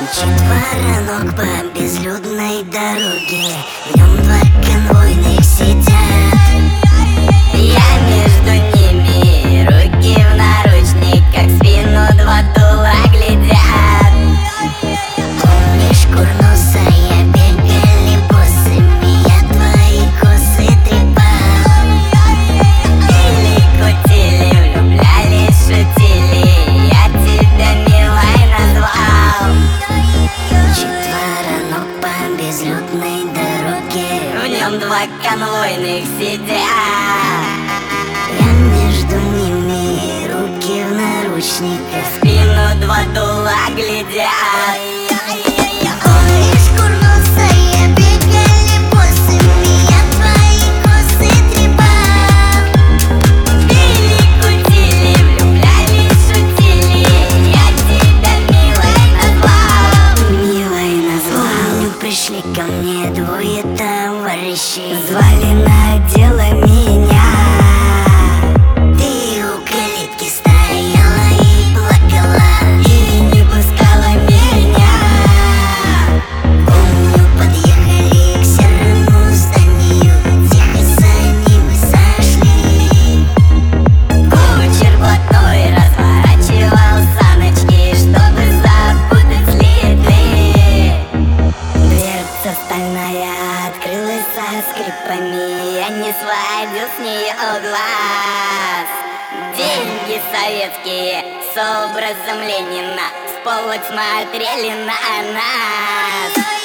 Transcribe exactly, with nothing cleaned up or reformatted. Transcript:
Четверо ног по безлюдной дороге, в нем два конвойных сидят. Я между ними, руки в наручниках, в спину два дула глядят. Помнишь, курносая, бегали босыми, я твои косы трепал. Пили, кутили, влюблялись, шутили, я тебя милой назвал. Четверо ног по безлюдной дороге, в нем два конвойных сидят. Я между ними, руки в наручниках, в спину два дула глядят. Помнишь, курносая, бегали босыми, я твои косы трепал. Пили, кутили, влюблялись, шутили, я тебя милой назвал. Милой назвал. Помню, пришли ко мне двое товарищей, звали на дело меня. Ты у калитки стояла и плакала, и не пускала меня. Помню, подъехали к серому зданию, тихо за ним сошли. Кучер блатной разворачивал саночки, чтобы запутать следы. Дверца стальная открылась со скрипами, я не сводил с нее глаз. Деньги советские с образом Ленина в полок смотрели на нас.